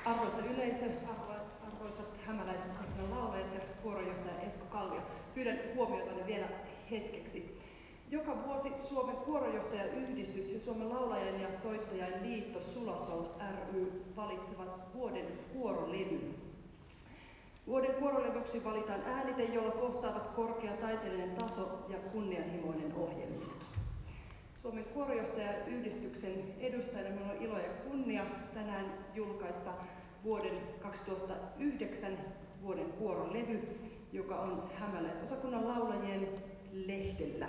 Arvoisa yleisö, arvoisat hämäläisen musiikin laulajat ja kuoronjohtaja Esko Kallio, pyydän huomiotani vielä hetkeksi. Joka vuosi Suomen kuoronjohtajayhdistys ja Suomen laulajien ja soittajien liitto Sulasol ry valitsevat vuoden kuorolevyn. Vuoden kuorolevyksi valitaan äänite, jolla kohtaavat korkea taiteellinen taso ja kunnianhimoinen ohjelmisto. Suomen kuoronjohtajayhdistyksen edustajana minulla on ilo ja kunnia tänään julkaista vuoden 2009 vuoden kuorolevy, joka on hämäläisosakunnan laulajien lehdellä.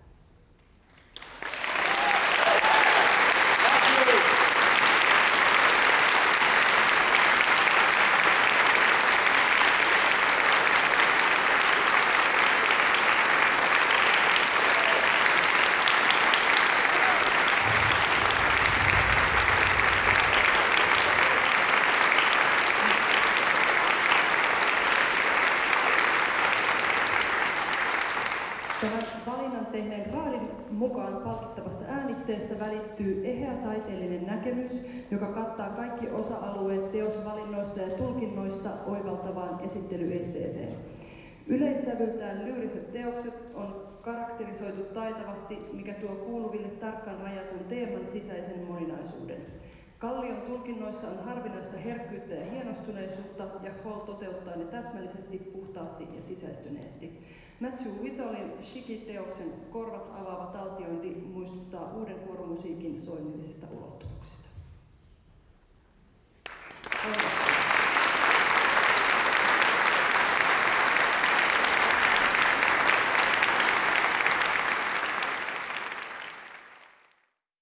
Tämän valinnan tehneen raadin mukaan palkittavasta äänitteestä välittyy eheä taiteellinen näkemys, joka kattaa kaikki osa-alueet teosvalinnoista ja tulkinnoista oivaltavaan esittelyesseeseen. Yleissävyltään lyyriset teokset on karakterisoitu taitavasti, mikä tuo kuuluville tarkkaan rajatun teeman sisäisen moninaisuuden. Kallion tulkinnoissa on harvinaista herkkyyttä ja hienostuneisuutta, ja Hall toteuttaa ne täsmällisesti, puhtaasti ja sisäistyneesti. Matthew Whittallin Shiki-teoksen korvat avaava taltiointi muistuttaa uuden kuoromusiikin soinnillisista ulottuvuuksista.